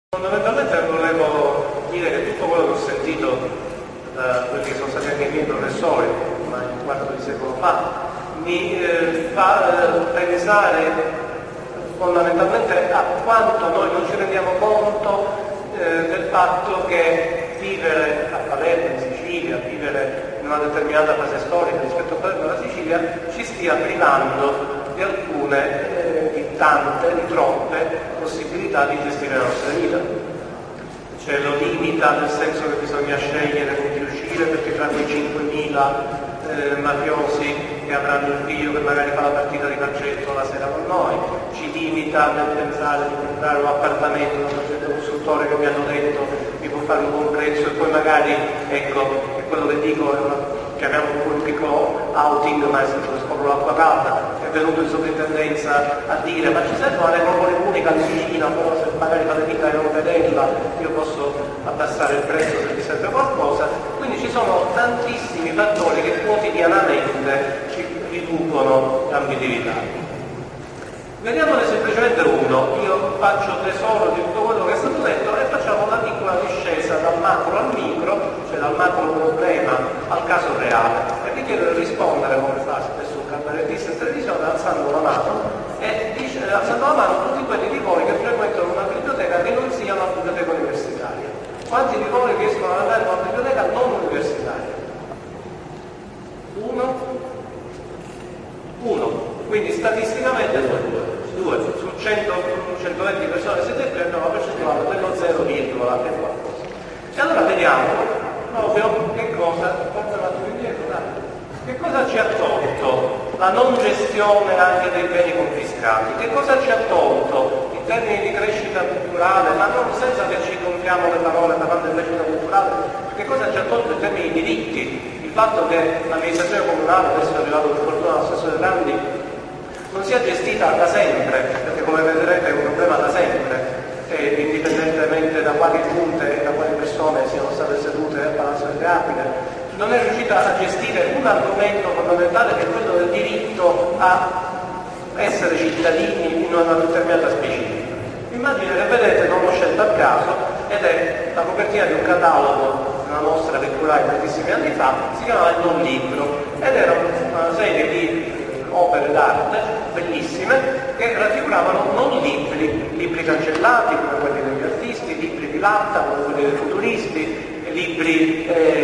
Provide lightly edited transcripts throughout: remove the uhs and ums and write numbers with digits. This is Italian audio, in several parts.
Fondamentalmente volevo dire che tutto quello che ho sentito da quelli che sono stati anche i miei professori, ormai un quarto di secolo fa, mi fa pensare fondamentalmente a quanto noi non ci rendiamo conto del fatto che vivere a Palermo, in Sicilia, vivere in una determinata fase storica rispetto a Palermo e alla Sicilia ci stia privando di alcune, di tante, di troppe possibilità di gestire la nostra vita. Ce lo limita nel senso che bisogna scegliere con chi uscire, perché tra quei 5.000 mafiosi che avranno il figlio che magari fa la partita di calcetto la sera con noi, ci limita nel pensare di comprare un appartamento da un certo costruttore che mi hanno detto mi può fare un buon prezzo e poi magari, ecco, è quello che dico, è chiamiamo un piccolo outing, ma è stato scopro l'acqua calda, è venuto in sovrintendenza a dire ma ci servono le proprie unica vicina, però se magari fate finta di non vederla io posso abbassare il prezzo se vi serve qualcosa. Quindi ci sono tantissimi fattori che quotidianamente ci riducono l'ambitività. Vediamone semplicemente uno. Io faccio tesoro di tutto quello che è stato detto e facciamo una piccola discesa dal macro al micro, cioè dal macro problema al caso reale. E vi chiedo di rispondere, come fa spesso un campanellista in televisione, alzando la mano e alzando la mano tutti quelli di voi che frequentano una biblioteca che non sia una biblioteca universitaria. Quanti di voi riescono ad andare in una biblioteca non universitaria? Uno. Quindi statisticamente due. Su 120 persone siete qui, abbiamo una percentuale dello 0, e qualcosa. E allora vediamo proprio che cosa, che cosa ci ha tolto la non gestione anche dei beni confiscati, che cosa ci ha tolto in termini di crescita culturale, ma non senza che ci gonfiamo le parole parlando di crescita culturale, che cosa ci ha tolto in termini di diritti, il fatto che l'amministrazione comunale, adesso è arrivato per fortuna l'assessore Grandi, non sia gestita da sempre, perché come vedrete è un problema da sempre, indipendentemente da quali punte e da quali persone siano state sedute al Palazzo delle Aquile, non è riuscita a gestire un argomento fondamentale che è quello del diritto a essere cittadini in una determinata specifica. Immagine che vedete, non l'ho scelta a caso, ed è la copertina di un catalogo, una mostra che curai tantissimi anni fa, si chiamava Il Non Libro, ed era una serie di opere d'arte bellissime che raffiguravano non libri cancellati come quelli degli artisti, libri di latta come quelli dei futuristi, libri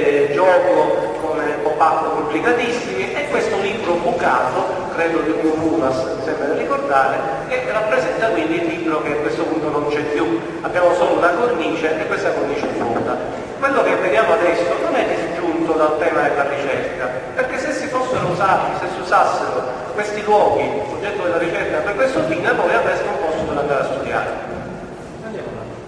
gioco come pop-up complicatissimi, e questo libro bucato, credo di un Muras, mi sembra di ricordare, che rappresenta quindi il libro che a questo punto non c'è più, abbiamo solo una cornice e questa cornice è vuota. Quello che vediamo adesso non è disgiunto dal tema della ricerca, perché se si fossero usati, se si usassero questi luoghi, oggetto della ricerca per questo fine, voi avreste un posto per andare a studiare. Andiamo avanti.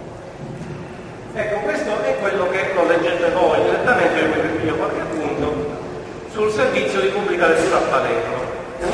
Ecco, questo è quello che lo leggete voi direttamente, io vi piglio qualche punto, sul servizio di pubblica lettura a Palermo. Nel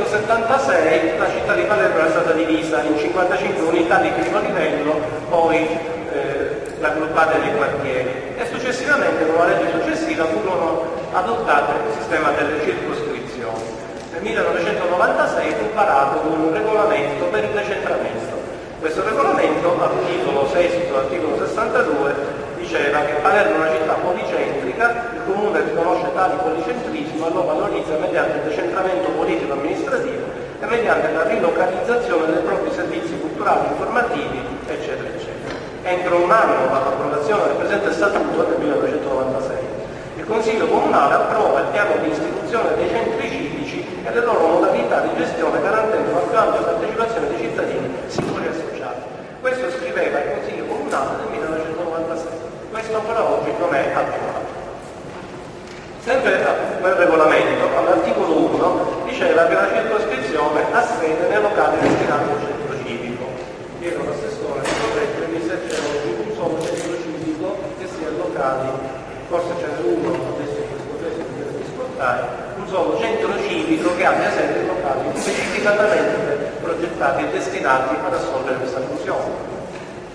1976 la città di Palermo era stata divisa in 55 unità di primo livello, poi raggruppate nei quartieri, e successivamente con una legge successiva furono adottate il sistema delle circoscrizioni. Nel 1996 fu varato un regolamento per il decentramento. Questo regolamento, all'articolo 6, all'articolo 62, diceva che Palermo è una città policentrica, il comune riconosce tale policentrismo e lo valorizza mediante il decentramento politico-amministrativo e mediante la rilocalizzazione dei propri servizi culturali, informativi, eccetera, eccetera. Entro un anno dall'approvazione del presente statuto nel 1996, il Consiglio Comunale approva il piano di istituzione dei centri civici e le loro modalità di gestione, garantendo la più ampia partecipazione dei cittadini, singoli e associati. Questo scriveva il Consiglio Comunale nel 1996. Questo però oggi non è attuato. Sempre quel regolamento, all'articolo 1, diceva che la circoscrizione ha sede nei locali destinati al centro civico. Io ero l'assessore, mi serveva un solo centro civico che sia locali, forse ce n'è uno, adesso in questo testo mi devo ascoltare, un solo centro civico che abbia sede locali specificatamente progettati e destinati ad assolvere questa funzione.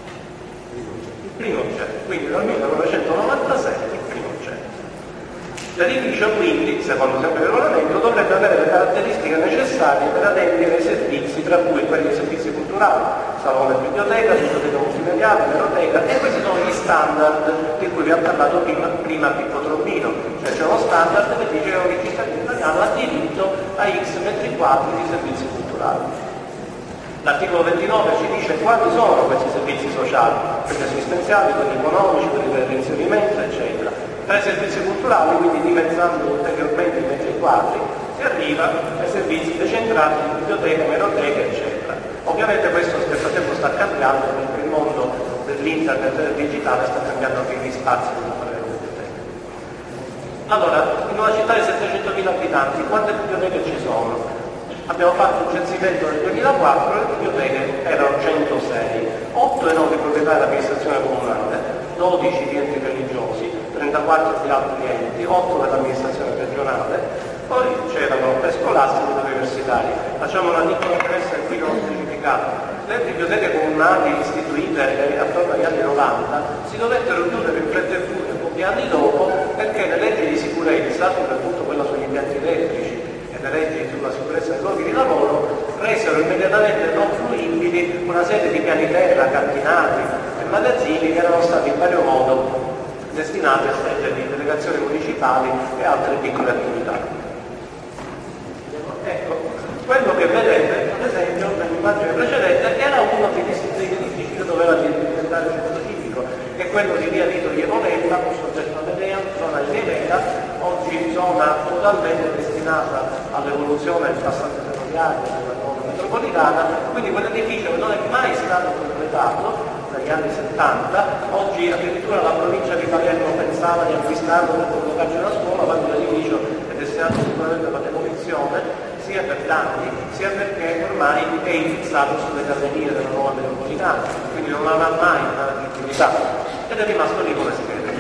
Il primo c'è, quindi dal 1996 il primo c'è. L'edificio quindi, secondo sempre il regolamento, dovrebbe avere le caratteristiche necessarie per adempiere ai servizi, tra cui quelli dei servizi culturali, salone, biblioteca multimediale, biblioteca, e questi sono gli standard di cui vi ha parlato prima Pippo Trombino, cioè c'è uno standard che dice che ogni cittadino italiano ha diritto a X metri quadri di servizi culturali. L'articolo 29 ci dice quali sono questi servizi sociali, quelli assistenziali, quelli economici, quelli per il reinserimento, eccetera. Tra i servizi culturali, quindi dimezzando ulteriormente i metri quadri, si arriva ai servizi decentrati, biblioteche, meroteche, eccetera. Ovviamente questo nel frattempo sta cambiando, perché il mondo dell'internet e del digitale sta cambiando anche gli spazi della biblioteca. Allora, in una città di 700.000 abitanti, quante biblioteche ci sono? Abbiamo fatto un censimento nel 2004, le biblioteche erano 106, 8 erano di proprietà dell'amministrazione comunale, 12 di enti religiosi, 34 di altri enti, 8 dell'amministrazione regionale, poi c'erano 3 scolastici e 2 universitari. Facciamo una piccola premessa qui non specificata. Le biblioteche comunali istituite attorno agli anni 90 si dovettero chiudere in fretta e furia pochi anni dopo perché le leggi di sicurezza, soprattutto quella sugli impianti elettrici, le leggi sulla sicurezza dei luoghi di lavoro, resero immediatamente non fruibili una serie di piani terra, cantinati e magazzini che erano stati in vario modo destinati a sede di delegazioni municipali e altre piccole attività. Ecco, quello che vedete, ad esempio, nell'immagine precedente, era uno degli edifici che doveva diventare centro civico, che è quello di via Vito Iemonella, un soggetto Medea, zona di Nevera, oggi zona totalmente destinata all'evoluzione del passaggio ferroviario della zona metropolitana, quindi quell'edificio che non è mai stato completato dagli anni 70, oggi addirittura la provincia di Palermo pensava di acquistarlo per collocarci una scuola, quando l'edificio è destinato sicuramente alla demolizione, sia per danni, sia perché ormai è infissato sulle gallerie della nuova metropolitana, quindi non avrà mai una legittimità ed è rimasto lì come scheletro.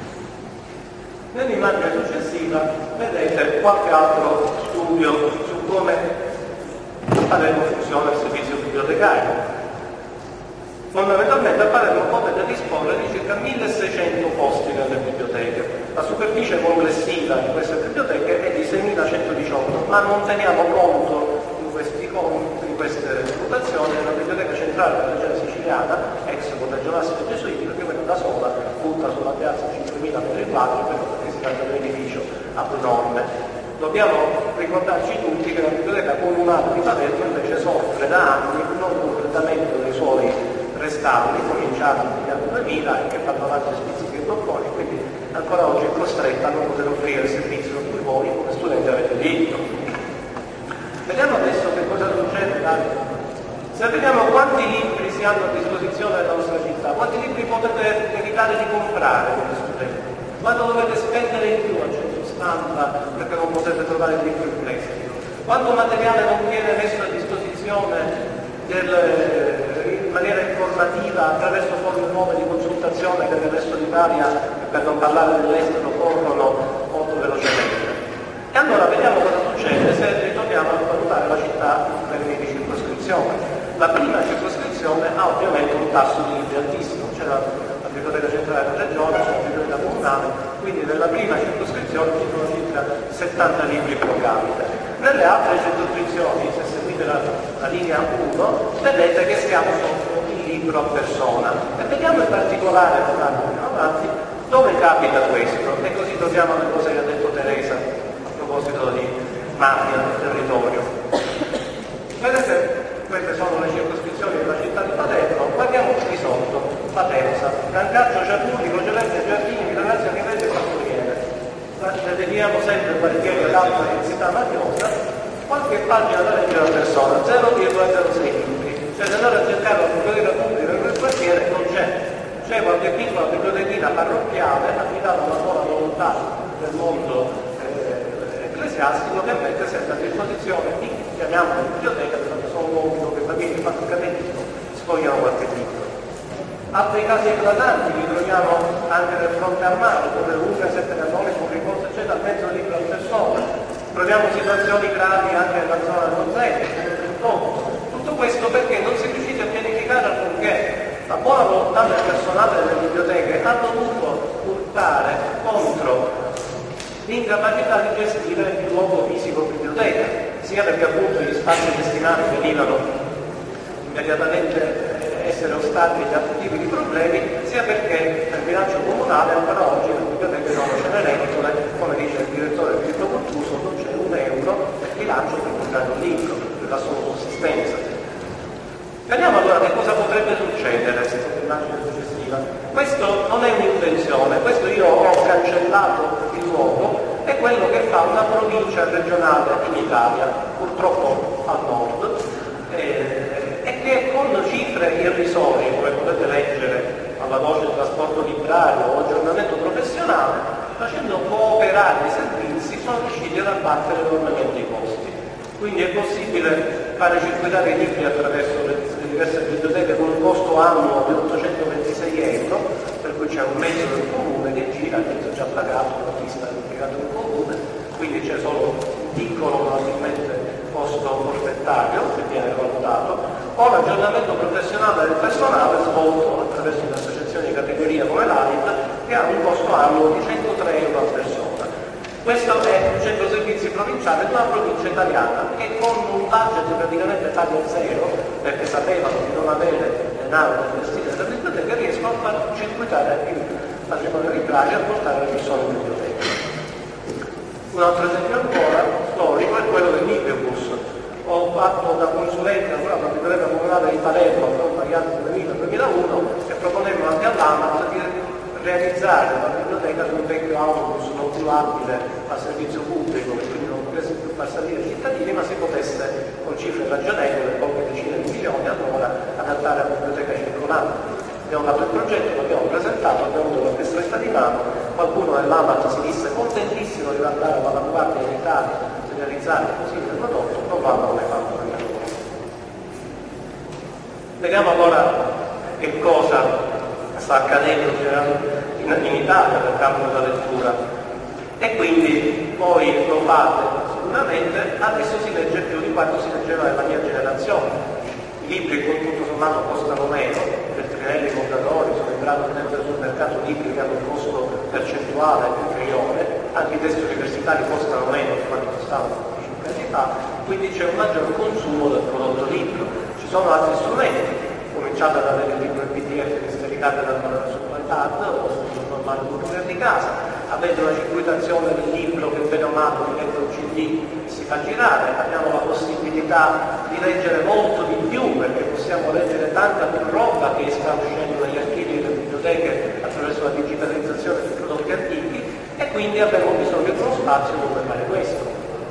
Nell'immagine successiva vedete qualche altro studio su come Palermo funziona il servizio bibliotecario. Fondamentalmente a Palermo potete disporre di circa 1600 posti nelle biblioteche. La superficie complessiva di queste biblioteche è di 6118, ma non teniamo conto in queste valutazioni della biblioteca centrale della regione siciliana, ex collegio classico gesuitico, che quella da sola butta sulla piazza 5.000 metri quadri perché si tratta di un edificio abnorme. Dobbiamo ricordarci tutti che la biblioteca comunale di Palermo invece soffre da anni non completamento dei suoi restabili, cominciati negli anni 2000 e che fanno avanti spizzichi e bocconi, quindi ancora oggi è costretta a non poter offrire il servizio a cui voi come studenti avete diritto. Vediamo adesso che cosa succede. Se vediamo quanti libri si hanno a disposizione nella nostra città, quanti libri potete evitare di comprare come studenti, quanto dovete spendere in più al centro stampa perché non potete trovare il libro in prestito, quanto materiale non viene messo a disposizione in maniera informativa attraverso forme nuove di consultazione che nel resto d'Italia, per non parlare dell'estero, corrono molto velocemente. E allora vediamo cosa succede se ritorniamo a valutare la città in termini di circoscrizione. La prima circoscrizione ha ovviamente un tasso di libri altissimo, c'è la biblioteca centrale della regione, c'è la biblioteca comunale, quindi nella prima circoscrizione ci sono circa 70 libri pro capite. Nelle altre circoscrizioni, se seguite la linea 1, vedete che siamo sotto il libro a persona. E vediamo in particolare, avanti, dove capita questo, e così torniamo alle cose che ha detto Teresa a proposito di mafia del territorio. Vedete, queste sono le circoscrizioni della città di Palermo, guardiamo qui sotto, Patenza, Brancaccio, Ciarpulli, Crocelense, Giardini, Milanazio, Rivelle e Pastoriere. Le vediamo sempre quartieri ad alta densità mafiosa, qualche pagina da leggere a persona, 0,06 libri. Cioè se andate a cercare la biblioteca pubblica in quel quartiere non c'è qualche piccola bibliotechina parrocchiale affidata a una buona volontà del mondo ecclesiastico che mette sempre a disposizione di, chiamiamola biblioteca, perché sono luoghi dove bambini praticamente sfogliano qualche libro. Altri casi eclatanti li troviamo anche nel fronte armato, dove una 7 cannoni con ricorso eccetera, mezzo libro a persona. Troviamo situazioni gravi anche nella zona dello Zete, tutto questo perché non si è riusciti a pianificare alcunché. La buona volontà del personale delle biblioteche ha dovuto urtare contro l'incapacità di gestire il luogo fisico biblioteca, sia perché appunto gli spazi destinati venivano immediatamente essere ostati agli altri tipi di problemi, sia perché nel bilancio comunale ancora oggi le biblioteche non ce ne regole, come dice il direttore del Libro Cultuso, non c'è €1 nel bilancio per comprare un libro, per la sua sussistenza. Vediamo allora che cosa potrebbe succedere sotto l'immagine successiva. Questo non è un'invenzione, questo io ho cancellato il luogo, è quello che fa una provincia regionale in Italia, purtroppo al nord, e che con cifre irrisorie, come potete leggere alla voce del trasporto librario o aggiornamento professionale, facendo cooperare i servizi sono riusciti ad abbattere enormemente i costi. Quindi è possibile fare circuitare i libri attraverso le diverse biblioteche con un costo annuo di €826, per cui c'è un mezzo del comune che gira, il mezzo già pagato, la pista impiegato in comune, quindi c'è solo un piccolo probabilmente costo forfettario che viene valutato, o l'aggiornamento professionale del personale svolto attraverso un'associazione di categoria come l'AIT, che ha un costo annuo di €103 a persona. Questo è un centro servizi provinciale di una provincia italiana che con un budget praticamente pari a zero, perché sapevano di non avere denaro da investire nella biblioteca, riescono a far circuitare il patrimonio librario e a portare le persone in biblioteca. Un altro esempio ancora storico è quello del Libribus. Ho fatto da consulente alla biblioteca comunale di Palermo appunto agli anni 2000-2001 e proponevo anche all'AMAT di realizzare la biblioteca su un vecchio autobus non più abile a servizio pubblico, che quindi non potesse più far salire i cittadini, ma si potesse con cifre ragionevoli, poche decine di milioni all'ora, adattare alla biblioteca circolante. Abbiamo fatto il progetto, l'abbiamo presentato, abbiamo avuto la stretta di mano, qualcuno dell'AMAT si disse contentissimo di andare all'avanguardia in Italia, di realizzare così il prodotto, non l'hanno mai fatto per me. Vediamo allora che cosa sta accadendo in Italia nel campo della lettura. E quindi voi lo fate sicuramente, adesso si legge più di quanto si leggeva nella mia generazione. I libri con tutto sommato costano meno, Feltrinelli, Mondadori sono entrati sul mercato libri che hanno un costo percentuale inferiore, anche i testi universitari costano meno di quanto costavano 5 anni fa, quindi c'è un maggior consumo del prodotto libro. Ci sono altri strumenti, cominciate ad avere il libro in PDF che scaricate sull'iPad o sul normale computer di casa, avete una circuitazione del libro che bene o male diventa un CD e si fa girare, abbiamo la possibilità di leggere molto di più perché possiamo leggere tanta più roba che sta uscendo dagli archivi delle biblioteche attraverso la digitalizzazione dei prodotti antichi e quindi abbiamo bisogno di uno spazio dove fare questo.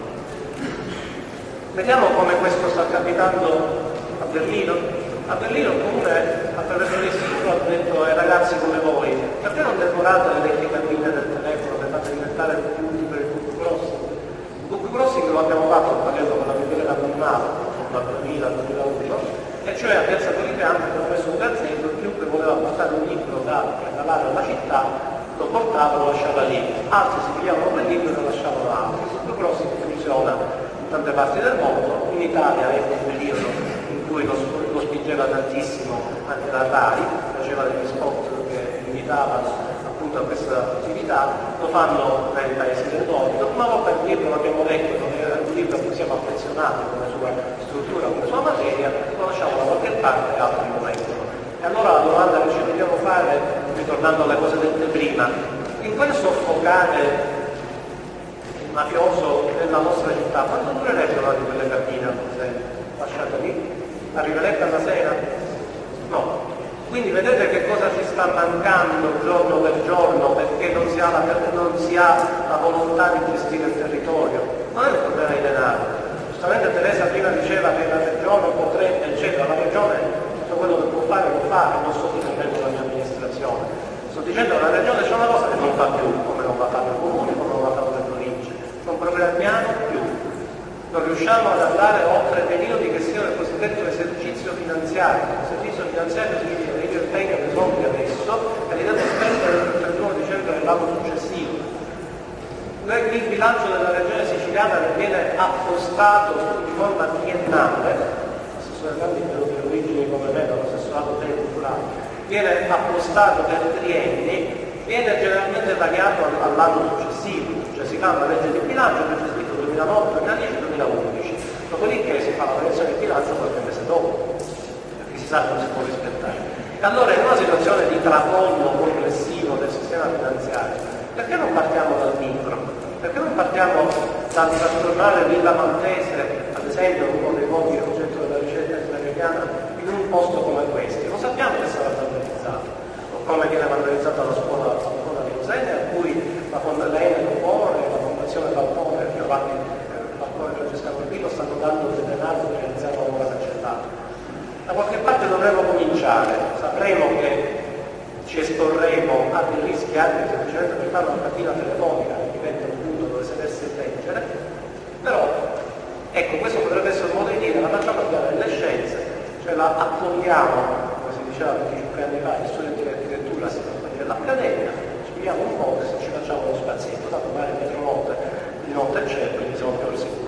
Vediamo come questo sta capitando a Berlino. A Berlino il comune attraverso l'istituto ha detto ai ragazzi come voi, perché non decorate le vecchie cabine del telefono, le fate diventare più utili per il book crossing? Il book crossing lo abbiamo fatto parlando con la biblioteca comunale dal 2000-2001, e cioè a Piazza Policampo abbiamo messo un gazzetto, chiunque voleva portare un libro da regalare alla città lo portava, lo lasciava lì, altri si pigliavano quel libro e lo lasciavano altri. Il book crossing funziona in tante parti del mondo, in Italia è un periodo in cui lo spingeva tantissimo anche la RAI, faceva degli spot che invitavano appunto a questa attività, lo fanno nei paesi del nord, una volta che un libro l'abbiamo letto, un libro a cui siamo affezionati come sua struttura, come sua materia, lo lasciamo da qualche parte e altri lo leggono. E allora la domanda che ci dobbiamo fare, ritornando alle cose dette prima, in quel soffocare mafioso della nostra città, quanto durerebbe una di quelle cabine lasciate lì? Arriverete alla sera? No. Quindi vedete che cosa ci sta mancando giorno per giorno perché non si ha la volontà di gestire il territorio. Non è un problema di denaro. Giustamente Teresa prima diceva che la regione potrebbe, eccetera, la regione tutto quello che può fare lo fa, non sto difendendo la mia amministrazione. Sto dicendo che la regione c'è una cosa che non fa più, come non va fatto il comune, come non va fatto le province. Non programmiamo più. Non riusciamo ad andare oltre periodi che siano il cosiddetto esercizio finanziario. L'esercizio finanziario significa che io tengo dei soldi adesso e li devo spendere il 31 dicembre dell'anno successivo. Il bilancio della regione siciliana viene appostato in forma triennale, l'assessore Grandi credo che origini come me dall'assessorato beni culturali, viene appostato per trienni, viene generalmente variato all'anno successivo, cioè si modificando la legge di bilancio che c'è scritto 2009, 2010, 2011. Dopodiché si fa la variazione di bilancio qualche mese dopo, perché si sa che non si può rispettare. E allora in una situazione di tracollo complessivo del sistema finanziario, perché non partiamo dal micro? Perché non partiamo dal trasformare Villa Maltese, ad esempio, uno dei luoghi del centro della ricerca israeliana, in un posto come questo? Lo sappiamo che sarà vandalizzato, o come viene vandalizzata la scuola di Roselle, a cui la Fondazione Copone, la Fondazione Falcone, Giovanni Falcone e Francesca Corbino stanno dando del denaro per realizzare la nuova cancellata. Da qualche parte dovremo cominciare, sapremo che ci esporremo a dei rischi anche semplicemente per fare una partita telefonica che diventa un punto dove sedersi e leggere, però ecco, questo potrebbe essere un modo di dire: la facciamo andare nelle scienze, cioè la accogliamo, come si diceva 25 anni fa, gli studenti di architettura si fanno dell'accademia, spieghiamo un po' e ci facciamo lo spazietto, tanto magari metronotte di notte c'è, quindi siamo più al sicuro.